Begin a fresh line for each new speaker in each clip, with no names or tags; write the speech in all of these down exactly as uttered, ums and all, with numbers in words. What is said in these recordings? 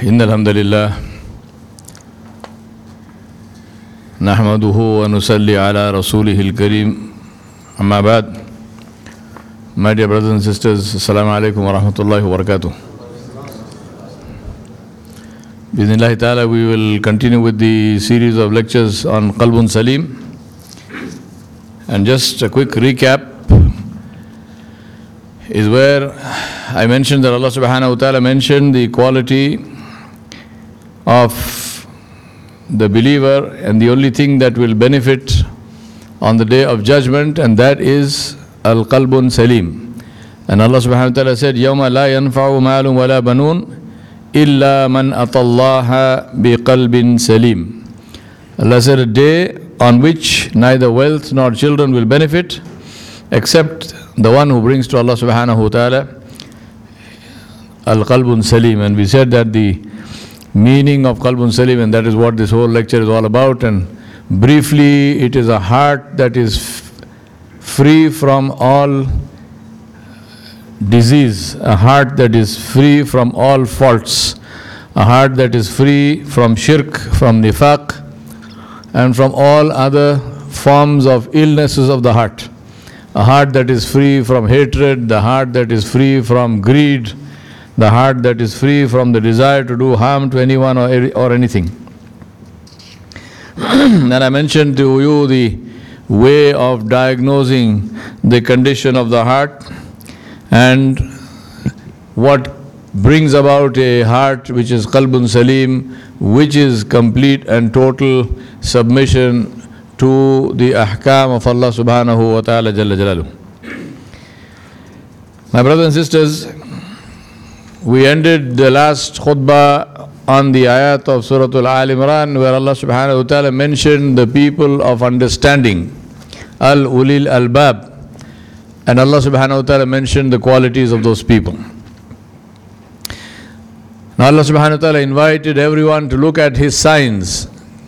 إن الحمد لله نحمده ونصلي على رسوله الكريم أما بعد. My dear brothers and sisters, Assalamu alaikum wa rahmatullahi wa barakatuh. Bismillah ta'ala, we will continue with the series of lectures on Qalbun Salim. And just a quick recap is where I mentioned that Allah subhanahu wa ta'ala mentioned the quality of the believer and the only thing that will benefit on the day of judgment, and that is Al-Qalbun Salim. And Allah subhanahu wa ta'ala said, يَوْمَ لَا يَنْفَعُ مَالٌ وَلَا بَنُونَ إِلَّا مَنْ أَتَى اللَّهَ بِقَلْبٍ سَلِيمٍ. Allah said, a day on which neither wealth nor children will benefit except the one who brings to Allah subhanahu wa ta'ala Al-Qalbun Salim. And we said that the meaning of Qalbun Salim, and that is what this whole lecture is all about, and briefly it is a heart that is f- free from all disease, a heart that is free from all faults, a heart that is free from shirk, from nifaq, and from all other forms of illnesses of the heart. A heart that is free from hatred, the heart that is free from greed, the heart that is free from the desire to do harm to anyone or, or anything. And I mentioned to you the way of diagnosing the condition of the heart and what brings about a heart which is Qalbun Salim, which is complete and total submission to the ahkam of Allah subhanahu wa ta'ala jalla jalaluhu. My brothers and sisters, we ended the last khutbah on the ayat of Surah Al-Imran, where Allah subhanahu wa ta'ala mentioned the people of understanding, Al-Ulil Albab, and Allah subhanahu wa ta'ala mentioned the qualities of those people. Now Allah subhanahu wa ta'ala invited everyone to look at His signs.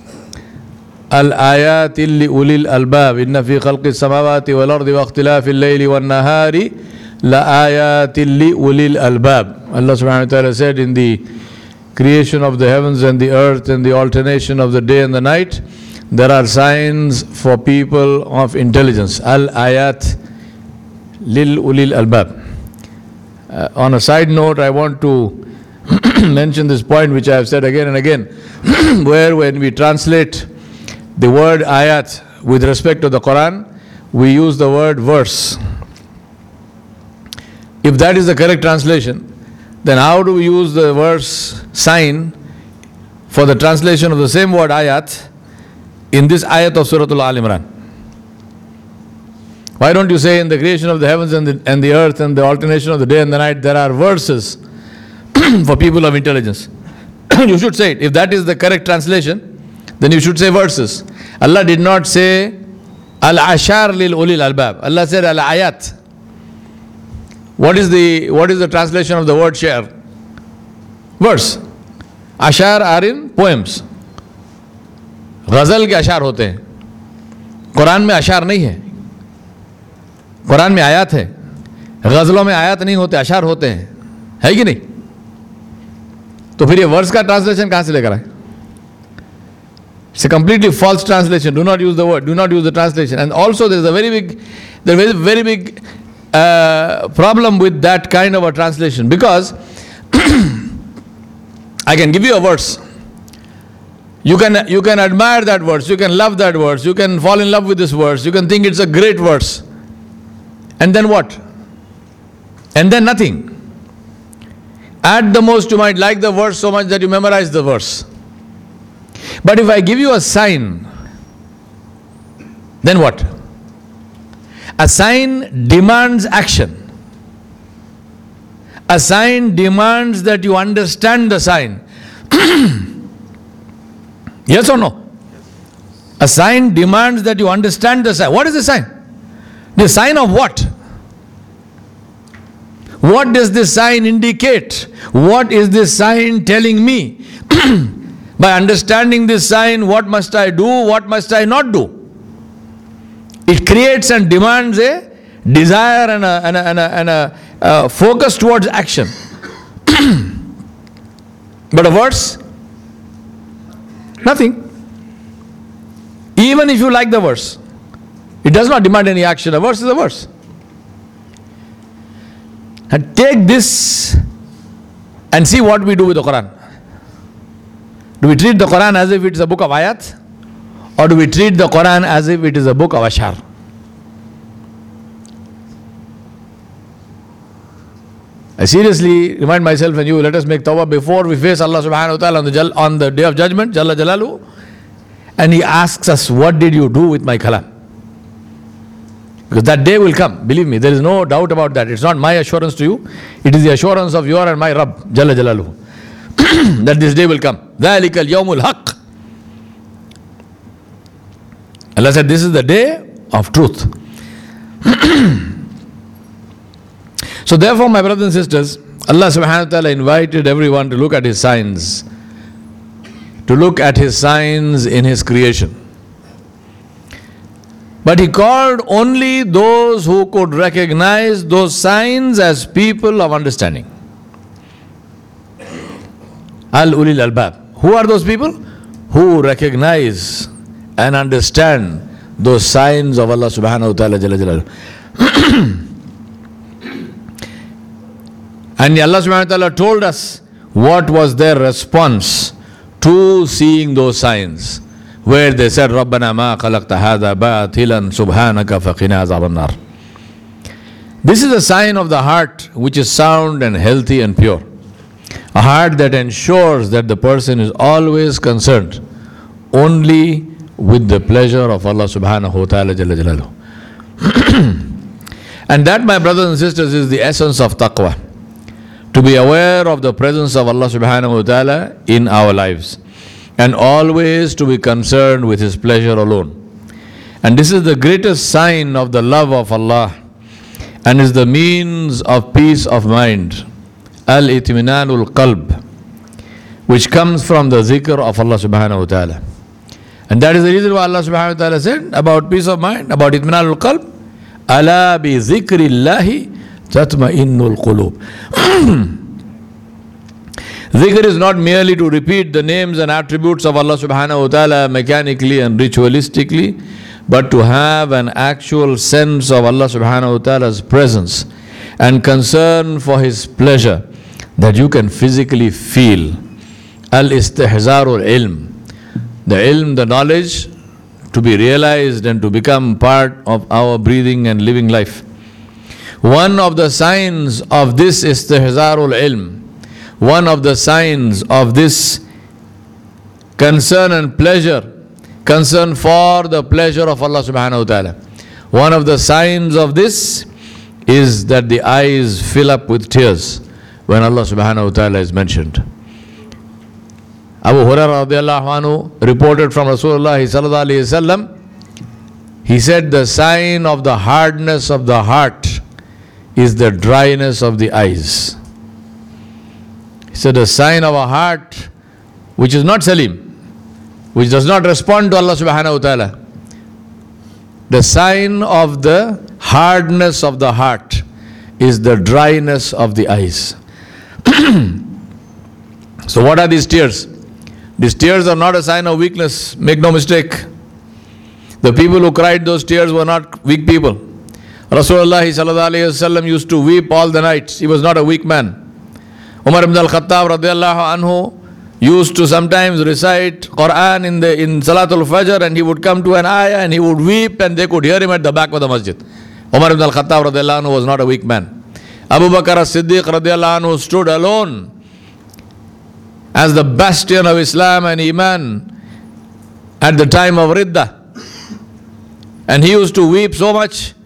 Al-ayat li ulil albab, inna fi khalqi samawati wal ardi wa ikhtilafi al-layli wan nahari la ayatin li ulil albab. Allah subhanahu wa ta'ala said, in the creation of the heavens and the earth and the alternation of the day and the night, there are signs for people of intelligence. Al-ayat lil ulil albab. Uh, on a side note, I want to mention this point which I have said again and again, where when we translate the word ayat with respect to the Quran, we use the word verse. If that is the correct translation, then how do we use the verse sign for the translation of the same word ayat in this ayat of Surah Al-Imran? Why don't you say in the creation of the heavens and the, and the earth and the alternation of the day and the night, there are verses for people of intelligence? You should say it. If that is the correct translation, then you should say verses. Allah did not say Al-Ashar lil ulil albab. Allah said Al-Ayat. What is the what is the translation of the word share? Verse. Ashar are in poems. ग़ज़ल के अशार होते हैं. कुरान में अशार नहीं है. कुरान में आयत है. ग़ज़लों में आयत नहीं होते, अशार होते हैं. है कि नहीं? तो फिर ये वर्स का ट्रांसलेशन कहाँ से लेकर आए? It's a completely false translation. Do not use the word. Do not use the translation. And also there is a very big, there is a very big uh, problem with that kind of a translation, because I can give you a verse. You can you can admire that verse. You can love that verse. You can fall in love with this verse. You can think it's a great verse. And then what? And then nothing. At the most, you might like the verse so much that you memorize the verse. But if I give you a sign, then what? A sign demands action. A sign demands that you understand the sign. Yes or no? A sign demands that you understand the sign. What is the sign? The sign of what? What does this sign indicate? What is this sign telling me? By understanding this sign, what must I do? What must I not do? It creates and demands a desire and a, and a, and a, and a uh, focus towards action. But a verse? Nothing. Even if you like the verse, it does not demand any action. A verse is a verse. And take this and see what we do with the Quran. Do we treat the Quran as if it is a book of ayat? Or do we treat the Quran as if it is a book of ashar? I seriously remind myself and you, let us make tawbah before we face Allah subhanahu wa ta'ala on the, jal, on the day of judgment, Jalla Jalalu. And He asks us, what did you do with my kalam? Because that day will come, believe me, there is no doubt about that. It's not my assurance to you, it is the assurance of your and my Rabb, Jalla Jalalu, that this day will come. ذَلِكَ الْيَوْمُ الْحَقِّ. Allah said, this is the day of truth. So therefore, my brothers and sisters, Allah subhanahu wa ta'ala invited everyone to look at His signs, to look at His signs in His creation. But He called only those who could recognize those signs as people of understanding. Al-Ulil Albab. Who are those people? Who recognize and understand those signs of Allah subhanahu wa ta'ala jalla jalaluhu. And Allah subhanahu wa ta'ala told us what was their response to seeing those signs, where they said, رَبَّنَا مَا خَلَقْتَ هَذَا بَاطِلًا سُبْحَانَكَ فَقِنَا عَذَابَ النَّارِ. This is a sign of the heart which is sound and healthy and pure. A heart that ensures that the person is always concerned only with the pleasure of Allah subhanahu wa ta'ala jalla jalaluhu. And that, my brothers and sisters, is the essence of taqwa. To be aware of the presence of Allah subhanahu wa ta'ala in our lives, and always to be concerned with His pleasure alone. And this is the greatest sign of the love of Allah, and is the means of peace of mind, al-itminanul qalb, which comes from the zikr of Allah subhanahu wa ta'ala. And that is the reason why Allah subhanahu wa ta'ala said about peace of mind, about itminanul qalb, ala bi zikrillahi tatma'innul qulub. Zikr is not merely to repeat the names and attributes of Allah subhanahu wa ta'ala mechanically and ritualistically, but to have an actual sense of Allah subhanahu wa ta'ala's presence and concern for His pleasure that you can physically feel. Al-istihzarul ilm. The ilm, the knowledge, to be realized and to become part of our breathing and living life. One of the signs of this istihzarul ilm, one of the signs of this concern and pleasure, concern for the pleasure of Allah subhanahu wa ta'ala, one of the signs of this is that the eyes fill up with tears when Allah subhanahu wa ta'ala is mentioned. Abu Hurairah radiallahu anhu reported from Rasulullah sallallahu alayhi wasallam, he said, the sign of the hardness of the heart is the dryness of the eyes. He said, the sign of a heart which is not salim, which does not respond to Allah subhanahu wa ta'ala, the sign of the hardness of the heart is the dryness of the eyes. So what are these tears? These tears are not a sign of weakness, make no mistake. The people who cried those tears were not weak people. Rasulullah sallallahu alayhi wasallam used to weep all the nights. He was not a weak man. Umar ibn al-Khattab radiallahu anhu used to sometimes recite Quran in the in Salatul Fajr, and he would come to an ayah and he would weep, and they could hear him at the back of the masjid. Umar ibn al-Khattab radiallahu anhu was not a weak man. Abu Bakr as-Siddiq radiallahu anhu stood alone as the bastion of Islam and Iman at the time of Ridda. And he used to weep so much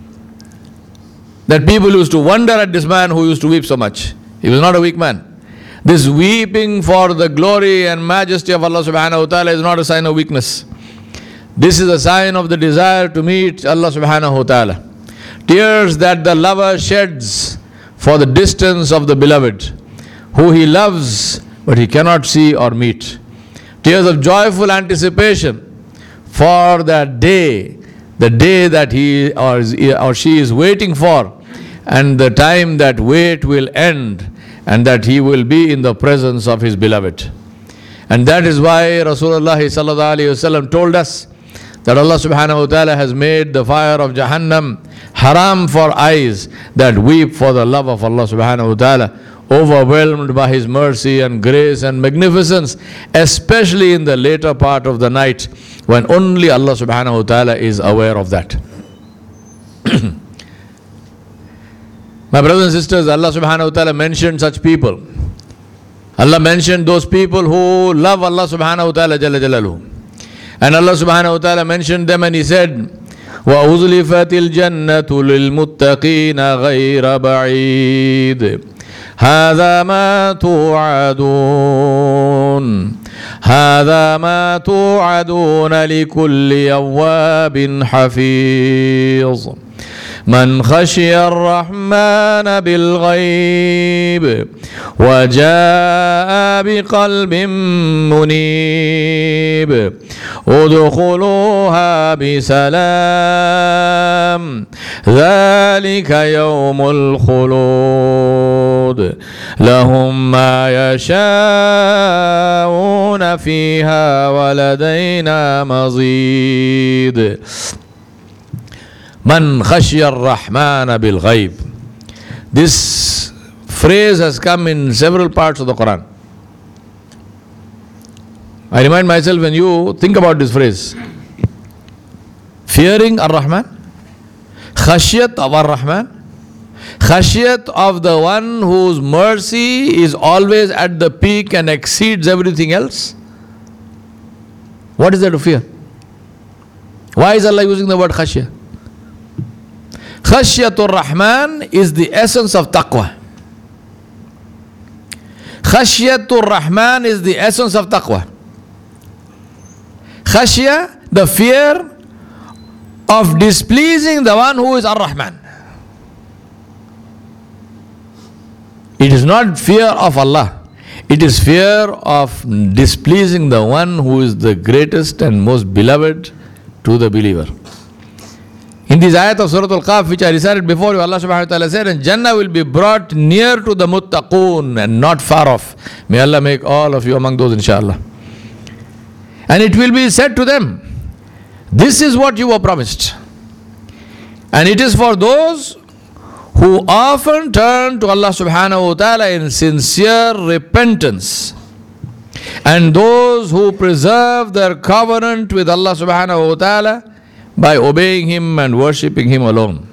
that people used to wonder at this man who used to weep so much. He was not a weak man. This weeping for the glory and majesty of Allah subhanahu wa ta'ala is not a sign of weakness. This is a sign of the desire to meet Allah subhanahu wa ta'ala. Tears that the lover sheds for the distance of the beloved, who he loves but he cannot see or meet. Tears of joyful anticipation for that day, the day that he or, or she is waiting for, and the time that wait will end, and that he will be in the presence of his beloved. And that is why Rasulullah sallallahu alaihi wasallam told us that Allah subhanahu wa ta'ala has made the fire of Jahannam haram for eyes that weep for the love of Allah subhanahu wa ta'ala, overwhelmed by His mercy and grace and magnificence, especially in the later part of the night when only Allah subhanahu wa ta'ala is aware of that. My brothers and sisters, Allah subhanahu wa ta'ala mentioned such people. Allah mentioned those people who love Allah subhanahu wa ta'ala jalla jalaluhu. And Allah subhanahu wa ta'ala mentioned them and He said, وَأُزْلِفَتِ الْجَنَّةُ لِلْمُتَّقِينَ غَيْرَ بَعِيدٍ هذا ما توعدون هذا ما توعدون لكل أواب حفيظ من خشي الرحمن بالغيب وجاء بقلب منيب ادخلوها بسلام ذلك يوم الخلود لهم ما يشاءون فيها ولدينا مزيد Man khashya ar-Rahman bil-ghayb. This phrase has come in several parts of the Quran. I remind myself, when you think about this phrase, fearing ar-Rahman, khashyat of ar-Rahman, khashyat of the one whose mercy is always at the peak and exceeds everything else. What is there to fear? Why is Allah using the word khashya? Khashyatur Rahman is the essence of taqwa. Khashyatur Rahman is the essence of taqwa. Khashya, the fear of displeasing the one who is Ar-Rahman. It is not fear of Allah. It is fear of displeasing the one who is the greatest and most beloved to the believer. In this ayat of Surah Al-Qaf, which I recited before you, Allah subhanahu wa ta'ala said, and Jannah will be brought near to the muttaqoon and not far off. May Allah make all of you among those, inshallah. And it will be said to them, this is what you were promised. And it is for those who often turn to Allah subhanahu wa ta'ala in sincere repentance, and those who preserve their covenant with Allah subhanahu wa ta'ala by obeying Him and worshipping Him alone.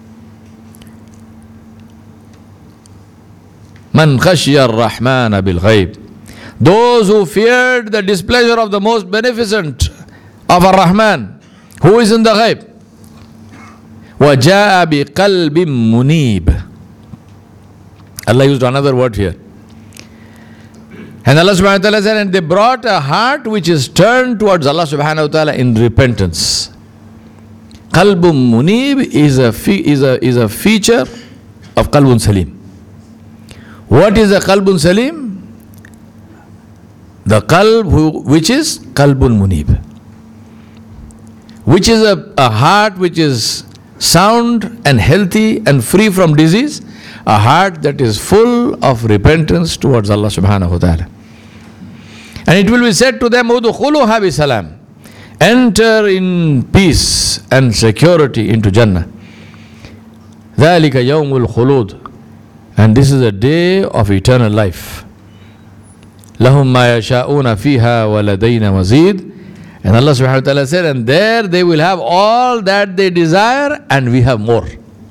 Man khashya ar-Rahman bil-ghayb. Those who feared the displeasure of the most beneficent of ar-Rahman, who is in the ghayb. وَجَاءَ بِقَلْبٍ مُنِيبٍ. Allah used another word here. And Allah subhanahu wa ta'ala said, and they brought a heart which is turned towards Allah subhanahu wa ta'ala in repentance. Qalbun Munib is a, is, a, is a feature of Qalbun Salim. What is a Qalbun Salim? The Qalb who, which is Qalbun Munib. Which is a, a heart which is sound and healthy and free from disease. A heart that is full of repentance towards Allah subhanahu wa ta'ala. And it will be said to them, Udkhuluha bi salam. Enter in peace and security into Jannah. ذَلِكَ يَوْمُ الْخُلُودِ. And this is a day of eternal life. لَهُمْ مَا يَشَاءُونَ فِيهَا وَلَدَيْنَا مَزِيدٌ. And Allah subhanahu wa ta'ala said, and there they will have all that they desire, and we have more.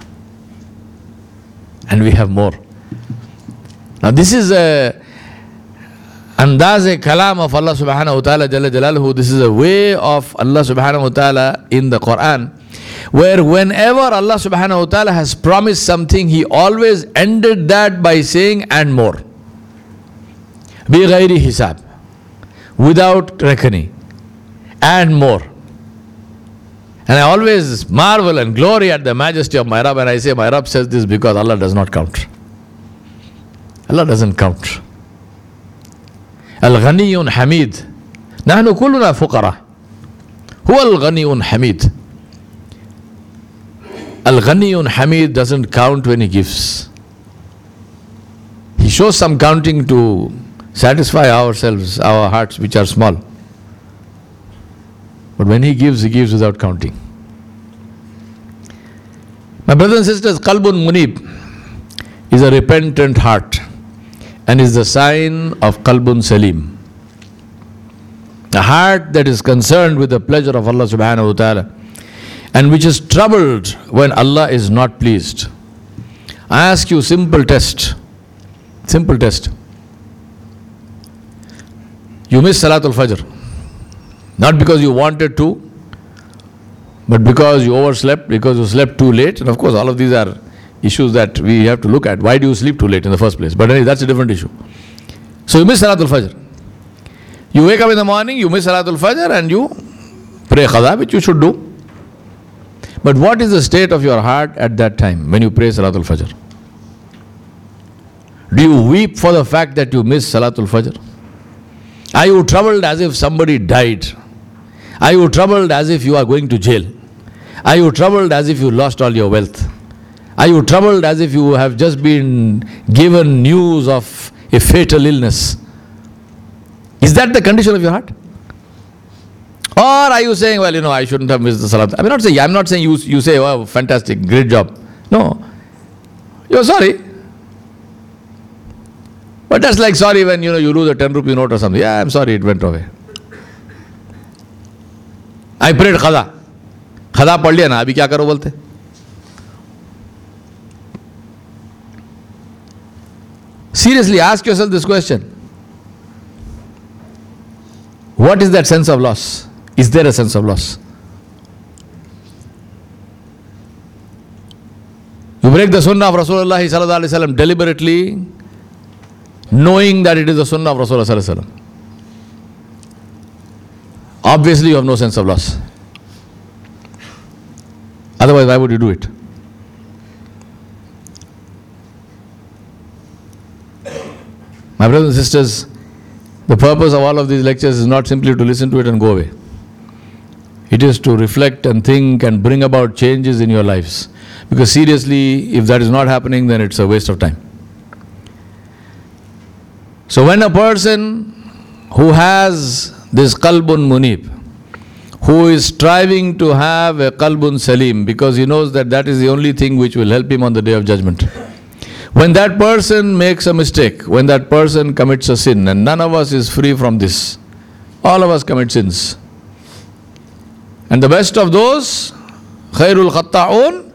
And we have more. Now this is a andaz-e kalam of Allah subhanahu wa ta'ala jalla jalaluhu. This is a way of Allah subhanahu wa ta'ala in the Quran, where whenever Allah subhanahu wa ta'ala has promised something, He always ended that by saying, and more. Bi ghairi hisab. Without reckoning. And more. And I always marvel and glory at the majesty of my Rabb, and I say my Rabb says this because Allah does not count. Allah doesn't count. Al-Ghaniyun Hamid. Nahnu kulluna fuqara. Huwa Al-Ghaniyun Hamid. Al-Ghaniyun Hamid doesn't count when he gives. He shows some counting to satisfy ourselves, our hearts which are small. But when He gives, He gives without counting. My brothers and sisters, Qalbun Munib is a repentant heart and is the sign of Qalbun Salim. A heart that is concerned with the pleasure of Allah subhanahu wa ta'ala and which is troubled when Allah is not pleased. I ask you simple test. Simple test. You miss Salatul Fajr. Not because you wanted to, but because you overslept, because you slept too late. And of course, all of these are issues that we have to look at. Why do you sleep too late in the first place? But anyway, that's a different issue. So you miss Salatul Fajr. You wake up in the morning, you miss Salatul Fajr and you pray Qadha, which you should do. But what is the state of your heart at that time when you pray Salatul Fajr? Do you weep for the fact that you miss Salatul Fajr? Are you troubled as if somebody died? Are you troubled as if you are going to jail? Are you troubled as if you lost all your wealth? Are you troubled as if you have just been given news of a fatal illness? Is that the condition of your heart? Or are you saying, well, you know, I shouldn't have missed the Salat? I'm not saying, I'm not saying you, you say, wow, fantastic, great job. No. You're sorry. But that's like sorry when, you know, you lose a ten rupee note or something. Yeah, I'm sorry, it went away. I prayed Qadha. Qadha पढ़ लिया ना, अभी क्या करो बोलते? Seriously, ask yourself this question. What is that sense of loss? Is there a sense of loss? You break the sunnah of Rasulullah sallallahu alaihi wasallam deliberately, knowing that it is the sunnah of Rasulullah sallallahu alaihi wasallam. Obviously, you have no sense of loss. Otherwise, why would you do it? My brothers and sisters, the purpose of all of these lectures is not simply to listen to it and go away. It is to reflect and think and bring about changes in your lives. Because seriously, if that is not happening, then it's a waste of time. So when a person who has this Qalbun Munib, who is striving to have a Qalbun Salim, because he knows that that is the only thing which will help him on the day of judgment. When that person makes a mistake, when that person commits a sin, and none of us is free from this, all of us commit sins. And the best of those, Khairul Khatta'un,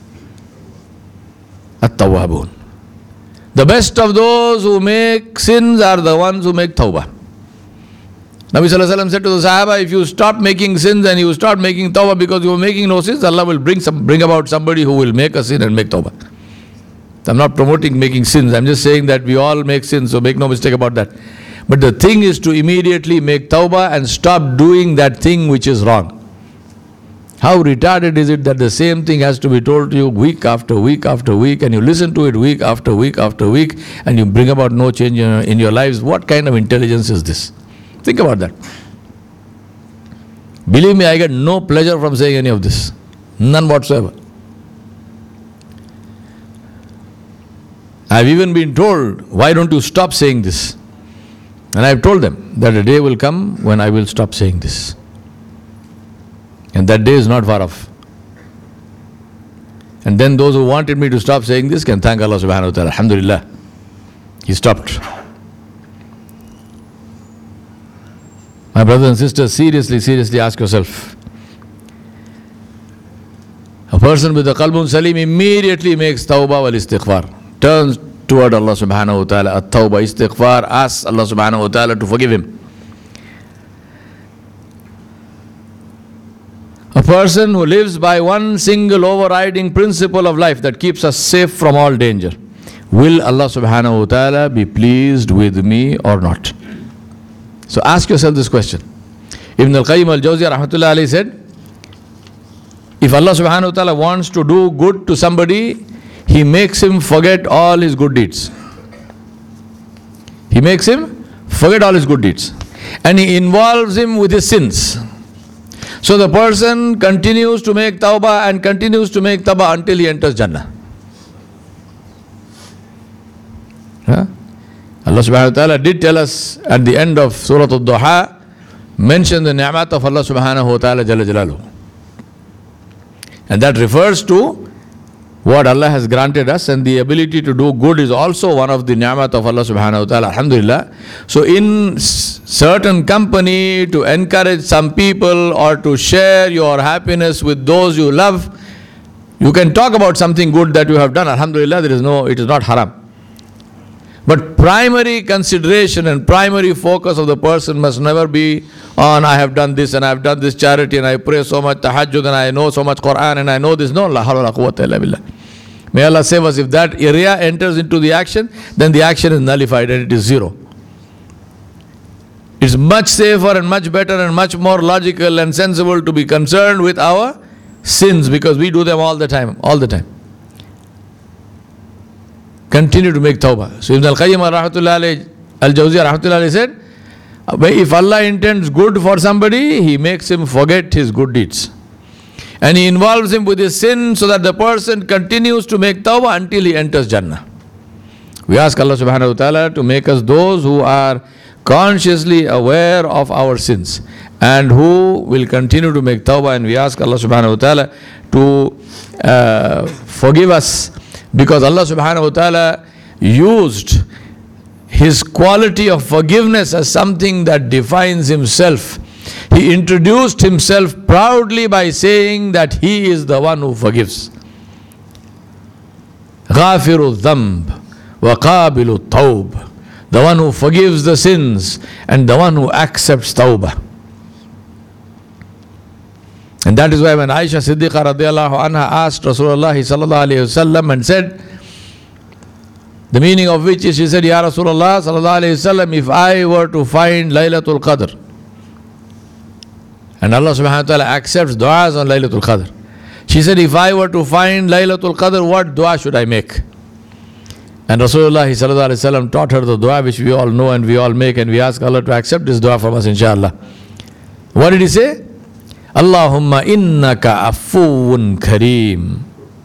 At-Tawwabun. The best of those who make sins are the ones who make tawbah. Nabi Sallallahu Alaihi Wasallam said to the Sahaba, if you stop making sins and you start making tawbah because you are making no sins, Allah will bring some, bring about somebody who will make a sin and make tawbah. I'm not promoting making sins. I'm just saying that we all make sins, so make no mistake about that. But the thing is to immediately make tawbah and stop doing that thing which is wrong. How retarded is it that the same thing has to be told to you week after week after week, and you listen to it week after week after week, and you bring about no change in your, in your lives? What kind of intelligence is this? Think about that. Believe me, I get no pleasure from saying any of this. None whatsoever. I've even been told, why don't you stop saying this? And I've told them that a day will come when I will stop saying this. And that day is not far off. And then those who wanted me to stop saying this can thank Allah subhanahu wa ta'ala. Alhamdulillah. He stopped. My brothers and sisters, seriously, seriously ask yourself. A person with a Qalbun Salim immediately makes tawbah wal istighfar. Turns toward Allah subhanahu wa ta'ala. At-tawbah, istighfar, asks Allah subhanahu wa ta'ala to forgive him. A person who lives by one single overriding principle of life that keeps us safe from all danger. Will Allah subhanahu wa ta'ala be pleased with me or not? So ask yourself this question. Ibn al-Qayyim al-Jawziyah rahmatullah alayhi said, if Allah subhanahu wa ta'ala wants to do good to somebody, He makes him forget all his good deeds. He makes him forget all his good deeds. And He involves him with his sins. So the person continues to make tawbah and continues to make tawbah until he enters Jannah. Huh? Allah subhanahu wa ta'ala did tell us at the end of Surah Al-Duha, mention the ni'mat of Allah subhanahu wa ta'ala Jalla Jalaluhu. And that refers to what Allah has granted us, and the ability to do good is also one of the ni'mat of Allah subhanahu wa ta'ala. Alhamdulillah. So in certain company, to encourage some people or to share your happiness with those you love, you can talk about something good that you have done. Alhamdulillah, there is no, it is not haram. But primary consideration and primary focus of the person must never be on, I have done this and I have done this charity and I pray so much tahajjud and I know so much Quran and I know this. No, la hawla wa la quwwata illa billah. May Allah save us. If that area enters into the action, then the action is nullified and it is zero. It's much safer and much better and much more logical and sensible to be concerned with our sins, because we do them all the time, all the time. Continue to make tawbah. So Ibn al-Qayyim rahmatullahi al-Jawziyah rahmatullahi said, if Allah intends good for somebody, He makes him forget his good deeds. And He involves him with his sin so that the person continues to make tawbah until he enters Jannah. We ask Allah subhanahu wa ta'ala to make us those who are consciously aware of our sins and who will continue to make tawbah, and we ask Allah subhanahu wa ta'ala to uh, forgive us, because Allah subhanahu wa ta'ala used His quality of forgiveness as something that defines Himself. He introduced Himself proudly by saying that He is the one who forgives. غَافِرُ الذَّنْبِ وَقَابِلُ التَّوْبِ, the one who forgives the sins and the one who accepts tawbah. And that is why when Aisha Siddiqa radiallahu anha asked Rasulullah sallallahu alayhi wasallam and said, the meaning of which is, she said, Ya Rasulullah sallallahu alayhi wasallam, if I were to find Laylatul Qadr, and Allah subhanahu wa ta'ala accepts du'as on Laylatul Qadr. She said, if I were to find Laylatul Qadr, what dua should I make? And Rasulullah sallallahu alayhi wasallam taught her the dua which we all know and we all make, and we ask Allah to accept this dua from us, inshallah. What did He say? Allahumma innaka afuun kareem.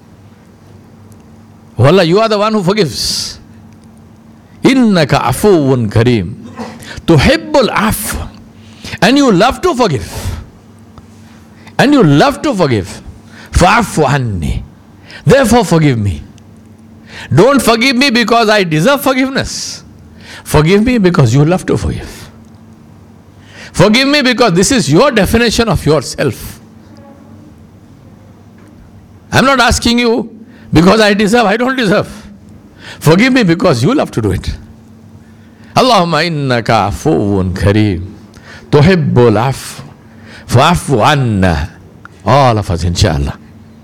Oh Allah, You are the one who forgives. Innaka afuun kareem. Tuhibbul af. And You love to forgive. And You love to forgive. Fa'afu anni. Therefore forgive me. Don't forgive me because I deserve forgiveness. Forgive me because You love to forgive. Forgive me because this is Your definition of yourself. I'm not asking You because I deserve, I don't deserve. Forgive me because You love to do it. Allahumma innaka afuun kareem. Tuhibbul af. Fa'afu anna. All of us, inshallah.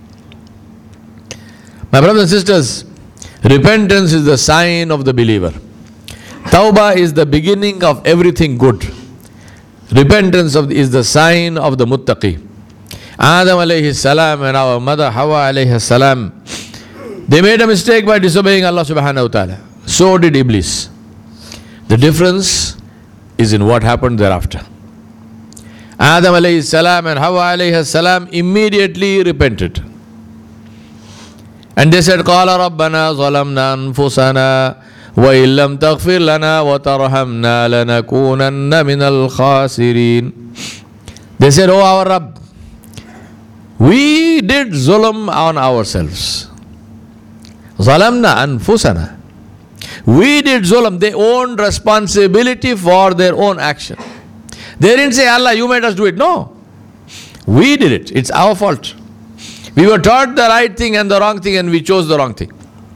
My brothers and sisters, repentance is the sign of the believer. Tawbah is the beginning of everything good. Repentance of the, is the sign of the muttaqi. Adam alayhi salam and our mother Hawa alayhi salam, they made a mistake by disobeying Allah subhanahu wa ta'ala. So did Iblis. The difference is in what happened thereafter. Adam alayhi salam and Hawa alayhi salam immediately repented. And they said, قَالَ رَبَّنَا ظَلَمْنَا أَنفُسَنَا وَإِن لَّمْ تَغْفِرْ لَنَا وَتَرْحَمْنَا لَنَكُونَنَّ مِنَ الْخَاسِرِينَ. They said, Oh our Rabb, we did zulm on ourselves. ظَلَمْنَا أَنفُسَنَا. We did zulm. They owned responsibility for their own action. They didn't say, Allah, You made us do it. No. We did it. It's our fault. We were taught the right thing and the wrong thing, and we chose the wrong thing.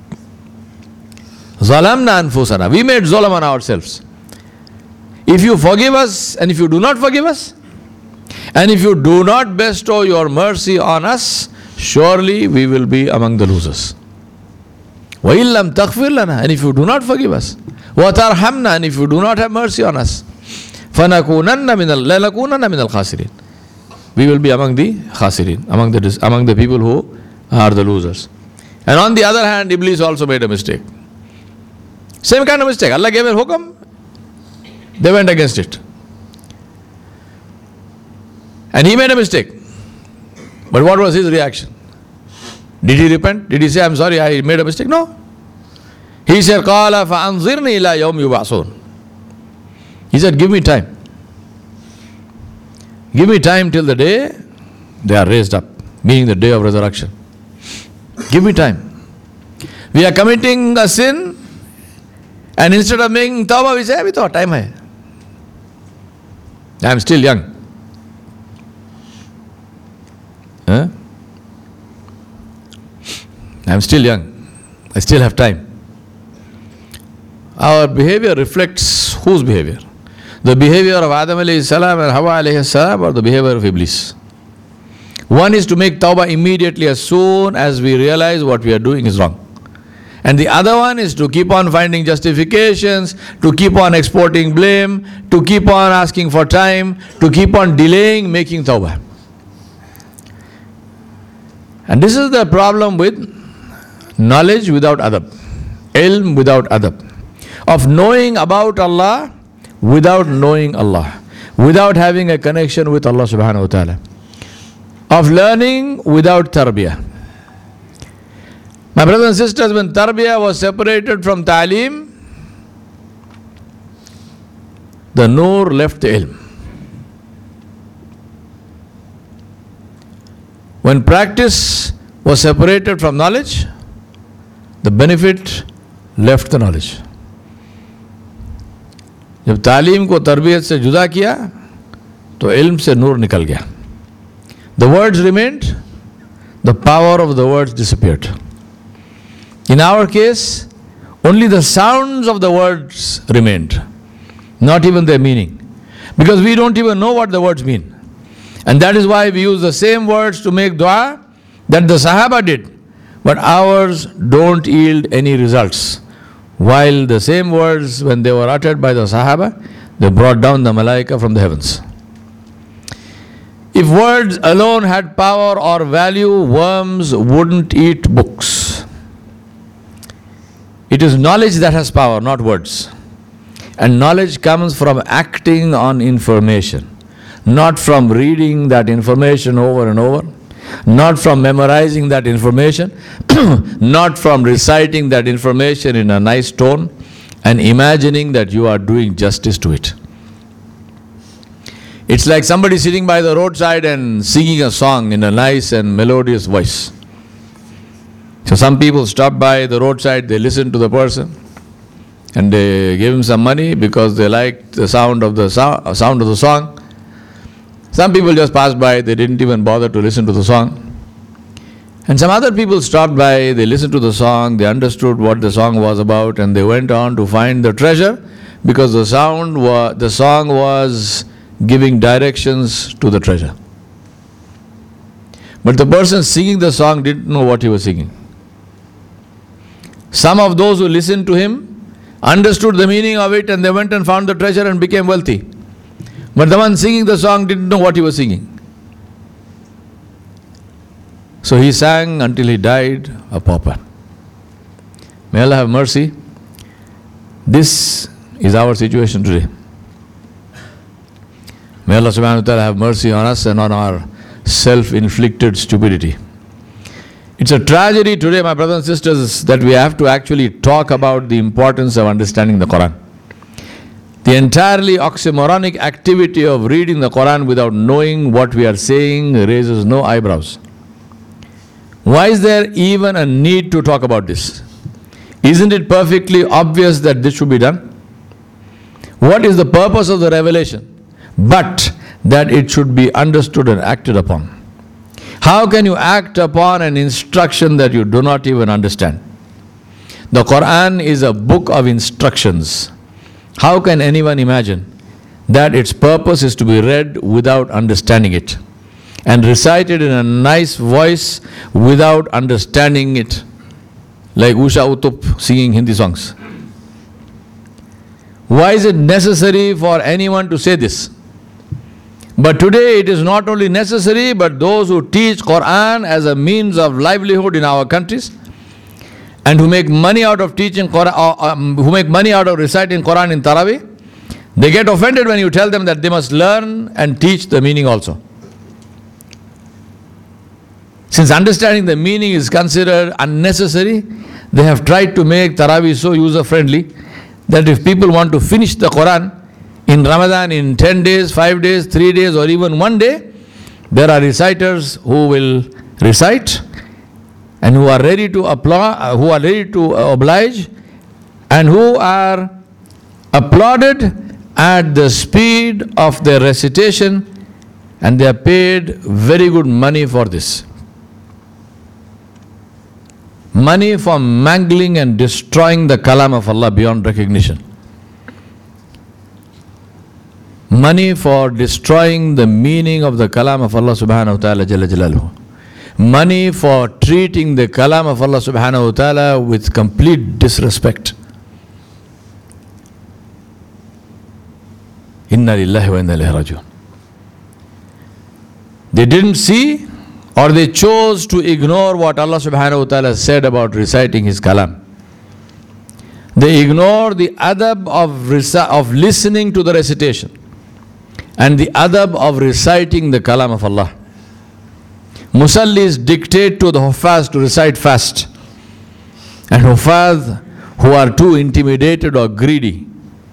Zalamna anfusana. We made zulm on ourselves. If You forgive us, and if You do not forgive us, and if You do not bestow Your mercy on us, surely we will be among the losers. وَإِن لَّمْ تَغْفِرْ لَنَا. And if You do not forgive us, وَتَرْحَمْنَا. And if You do not have mercy on us, فَنَكُونَنَّ مِنَ لَنَكُونَنَّ مِنَ الْخَاسِرِينَ. We will be among the khasirin, among the among the people who are the losers. And on the other hand, Iblis also made a mistake. Same kind of mistake. Allah gave a hukam, they went against it. And he made a mistake. But what was his reaction? Did he repent? Did he say, I'm sorry, I made a mistake? No. He said, قَالَ فَأَنظِرْنِي إِلَىٰ يَوْمِ يُبْعَثُونَ. He said, give me time. Give me time till the day they are raised up, meaning the day of resurrection. Give me time. We are committing a sin, and instead of making tawbah, we say, abhi to time hai. I am still young. Huh? I am still young. I still have time. Our behavior reflects whose behavior? The behavior of Adam alayhi salam and Hawa alayhi salam, or the behavior of Iblis? One is to make tawbah immediately as soon as we realize what we are doing is wrong. And the other one is to keep on finding justifications, to keep on exporting blame, to keep on asking for time, to keep on delaying making tawbah. And this is the problem with knowledge without adab, ilm without adab, of knowing about Allah without knowing Allah, without having a connection with Allah subhanahu wa ta'ala, of learning without tarbiyah. My brothers and sisters, when tarbiyah was separated from ta'aleem, the nur left the ilm. When practice was separated from knowledge, the benefit left the knowledge. जब तालीम को तरबियत से जुदा किया तो इल्म से नूर निकल गया. The words remained, the power of the words disappeared. In our case, only the sounds of the words remained, not even their meaning, because we don't even know what the words mean. And that is why we use the same words to make dua that the Sahaba did, but ours don't yield any results. While the same words, when they were uttered by the Sahaba, they brought down the Malaika from the heavens. If words alone had power or value, worms wouldn't eat books. It is knowledge that has power, not words. And knowledge comes from acting on information, not from reading that information over and over, not from memorizing that information, not from reciting that information in a nice tone and imagining that you are doing justice to it. It's like somebody sitting by the roadside and singing a song in a nice and melodious voice. So some people stop by the roadside, they listen to the person and they give him some money because they like the sound of the so- sound of the song. Some people just passed by, they didn't even bother to listen to the song. And some other people stopped by, they listened to the song, they understood what the song was about, and they went on to find the treasure because the sound wa- the song was giving directions to the treasure. But the person singing the song didn't know what he was singing. Some of those who listened to him understood the meaning of it and they went and found the treasure and became wealthy. But the one singing the song didn't know what he was singing. So he sang until he died a pauper. May Allah have mercy. This is our situation today. May Allah subhanahu wa ta'ala have mercy on us and on our self-inflicted stupidity. It's a tragedy today, my brothers and sisters, that we have to actually talk about the importance of understanding the Quran. The entirely oxymoronic activity of reading the Quran without knowing what we are saying raises no eyebrows. Why is there even a need to talk about this? Isn't it perfectly obvious that this should be done? What is the purpose of the revelation? But that it should be understood and acted upon. How can you act upon an instruction that you do not even understand? The Quran is a book of instructions. How can anyone imagine that its purpose is to be read without understanding it and recited in a nice voice without understanding it, like Usha Uttup singing Hindi songs? Why is it necessary for anyone to say this? But today it is not only necessary, but those who teach Quran as a means of livelihood in our countries and who make money out of teaching Quran, uh, um, who make money out of reciting Quran in Taraweeh, they get offended when you tell them that they must learn and teach the meaning also. Since understanding the meaning is considered unnecessary, they have tried to make Taraweeh so user-friendly that if people want to finish the Quran in Ramadan in ten days, five days, three days, or even one day, there are reciters who will recite and who are ready to applaud, who are ready to oblige, and who are applauded at the speed of their recitation, and they are paid very good money for this. Money for mangling and destroying the kalam of Allah beyond recognition. Money for destroying the meaning of the kalam of Allah subhanahu wa ta'ala jalla jalaluhu. Money for treating the kalam of Allah subhanahu wa ta'ala with complete disrespect. Inna lillahi wa inna ilayhi raji'un. They didn't see, or they chose to ignore what Allah subhanahu wa ta'ala said about reciting His kalam. They ignore the adab of, reci- of listening to the recitation and the adab of reciting the kalam of Allah. Musallis dictate to the Huffaz to recite fast, and Huffaz who are too intimidated or greedy,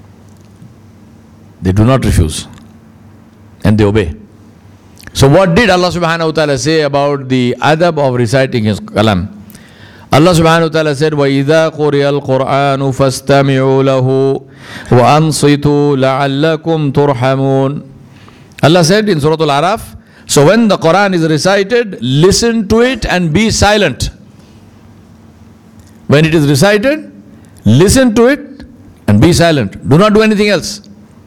they do not refuse and they obey. So what did Allah subhanahu wa ta'ala say about the adab of reciting His kalam? Allah subhanahu wa ta'ala said, وَإِذَا قُرِيَ الْقُرْآنُ فَاسْتَمِعُوا لَهُ وَأَنصِتُوا لَعَلَّكُمْ تُرْحَمُونَ. Allah said in Surah Al-Araf, so when the Quran is recited, listen to it and be silent. When it is recited, listen to it and be silent. Do not do anything else.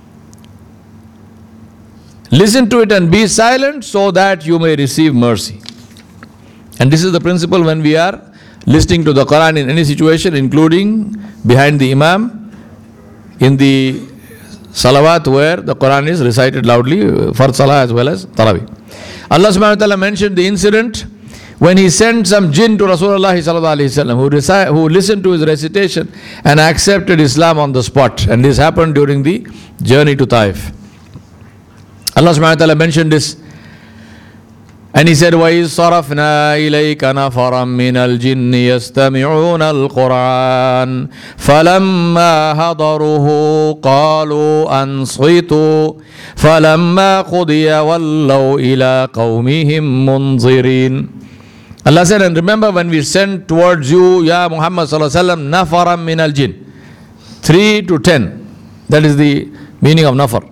Listen to it and be silent so that you may receive mercy. And this is the principle when we are listening to the Quran in any situation, including behind the Imam, in the salawat where the Quran is recited loudly, for salah as well as Taraweeh. Allah subhanahu wa ta'ala mentioned the incident when He sent some jinn to Rasulullah sallallahu alayhi wa sallam who, reci- who listened to his recitation and accepted Islam on the spot. And this happened during the journey to Taif. Allah subhanahu wa ta'ala mentioned this, and He said, وَإِذْ صَرَفْنَا إِلَيْكَ نَفَرًا مِنَ الْجِنِّ يَسْتَمِعُونَ الْقُرْآنَ فَلَمَّا هَضَرُوهُ قَالُوا أَنصِتُوا فَلَمَّا قُضِيَ وَلَّوْا إِلَىٰ قَوْمِهِمْ مُنْظِرِينَ. Allah said, and remember when we sent towards you, Ya Muhammad sallallahu alaihi wasallam, نَفَرًا مِنَ الْجِنِّ, three to ten, that is the meaning of nafar,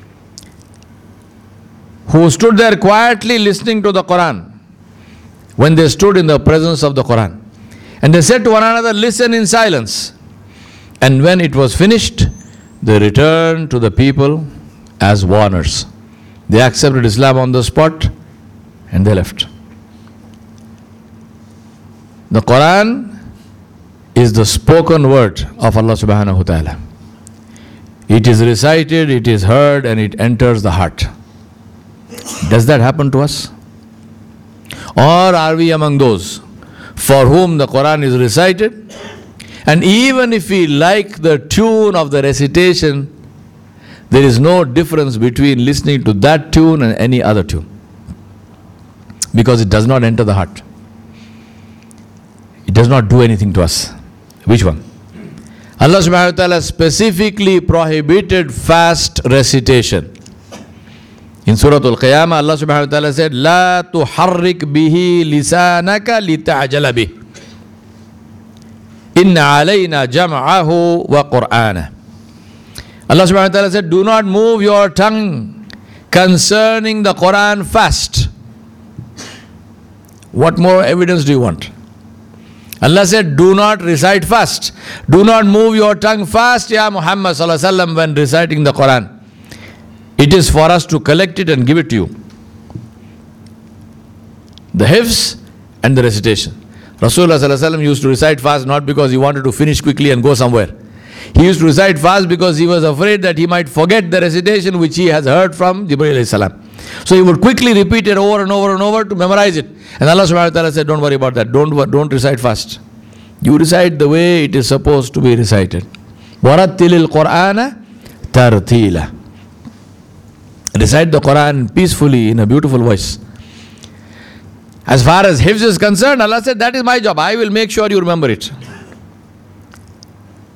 who stood there quietly listening to the Quran when they stood in the presence of the Quran. And they said to one another, listen in silence. And when it was finished, they returned to the people as warners. They accepted Islam on the spot and they left. The Quran is the spoken word of Allah subhanahu wa ta'ala. It is recited, it is heard, and it enters the heart. Does that happen to us? Or are we among those for whom the Quran is recited, and even if we like the tune of the recitation, there is no difference between listening to that tune and any other tune, because it does not enter the heart. It does not do anything to us. Which one? Allah subhanahu wa ta'ala specifically prohibited fast recitation. In Surah Al-Qiyamah, Allah subhanahu wa ta'ala said, لا تحرك به لسانك لتعجل به إن علينا جمعه وقرآنه. Allah subhanahu wa ta'ala said, do not move your tongue concerning the Quran fast. What more evidence do you want? Allah said, do not recite fast. Do not move your tongue fast, Ya Muhammad sallallahu alaihi wasallam, when reciting the Quran. It is for us to collect it and give it to you. The hifz and the recitation. Rasulullah sallallahu alaihi wasallam used to recite fast not because he wanted to finish quickly and go somewhere. He used to recite fast because he was afraid that he might forget the recitation which he has heard from Jibreel alayhi salam. So he would quickly repeat it over and over and over to memorize it. And Allah subhanahu wa ta'ala said, don't worry about that. Don't, don't recite fast. You recite the way it is supposed to be recited. وَرَتِّلِ الْقُرْآنَ تَرْتِيلًا. Recite the Quran peacefully in a beautiful voice. As far as hifz is concerned, Allah said, that is my job. I will make sure you remember it.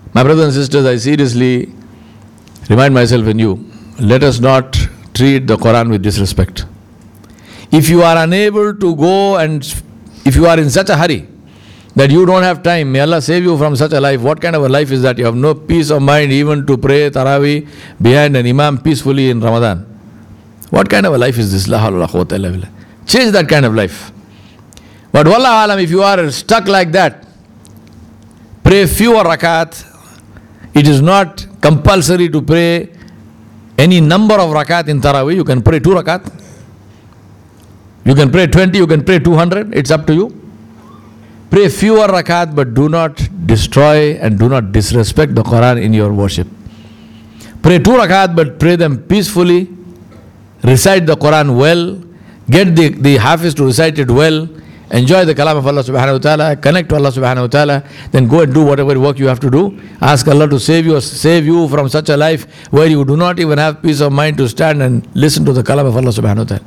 My brothers and sisters, I seriously remind myself and you, let us not treat the Quran with disrespect. If you are unable to go and if you are in such a hurry that you don't have time, may Allah save you from such a life. What kind of a life is that? You have no peace of mind even to pray Taraweeh behind an Imam peacefully in Ramadan. What kind of a life is this? La hawla wa la quwwata illa billah. Change that kind of life. But wallahu alam, if you are stuck like that, pray fewer rakat. It is not compulsory to pray any number of rakat in Taraweeh. You can pray two rakat. You can pray twenty, you can pray two hundred. It's up to you. Pray fewer rakat, but do not destroy and do not disrespect the Quran in your worship. Pray two rakat, but pray them peacefully. Recite the Quran well. Get the, the Hafiz to recite it well. Enjoy the kalam of Allah subhanahu wa ta'ala. Connect to Allah subhanahu wa ta'ala. Then go and do whatever work you have to do. Ask Allah to save you, save you from such a life where you do not even have peace of mind to stand and listen to the kalam of Allah subhanahu wa ta'ala.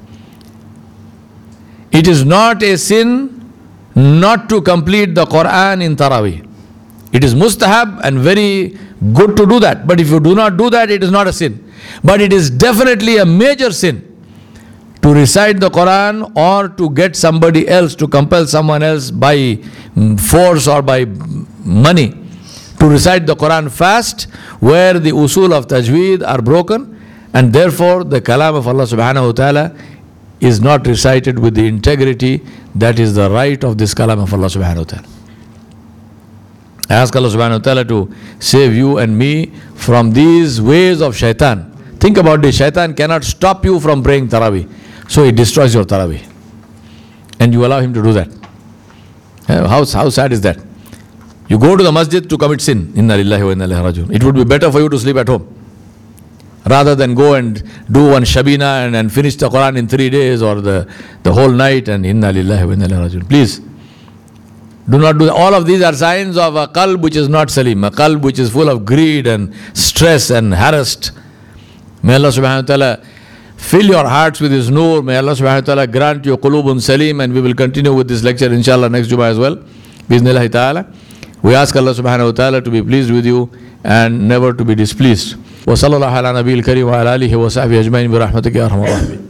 It is not a sin not to complete the Quran in Taraweeh. It is mustahab and very good to do that. But if you do not do that, it is not a sin. But it is definitely a major sin to recite the Quran or to get somebody else, to compel someone else by force or by money to recite the Quran fast, where the usul of tajweed are broken, and therefore the kalam of Allah subhanahu wa ta'ala is not recited with the integrity that is the right of this kalam of Allah subhanahu wa ta'ala. I ask Allah subhanahu wa ta'ala to save you and me from these ways of shaitan. Think about this, shaitan cannot stop you from praying Taraweeh. So he destroys your Taraweeh. And you allow him to do that. How, how sad is that? You go to the masjid to commit sin. Inna lillahi wa inna ilaihi raji'un. It would be better for you to sleep at home, rather than go and do one shabina and, and finish the Quran in three days or the, the whole night and inna lillahi wa inna ilaihi raji'un. Please, do not do that. All of these are signs of a qalb which is not salim, a qalb which is full of greed and stress and harassed. May Allah subhanahu wa ta'ala fill your hearts with His noor. May Allah subhanahu wa ta'ala grant you qulubun salim, and we will continue with this lecture inshallah next Jummah as well. Bismillah ta'ala. We ask Allah subhanahu wa ta'ala to be pleased with you and never to be displeased. Wa sallallahu ala nabiyil kareem wa ala alihi wa sahbihi ajma'in bi rahmatika ya arhamar rahimin.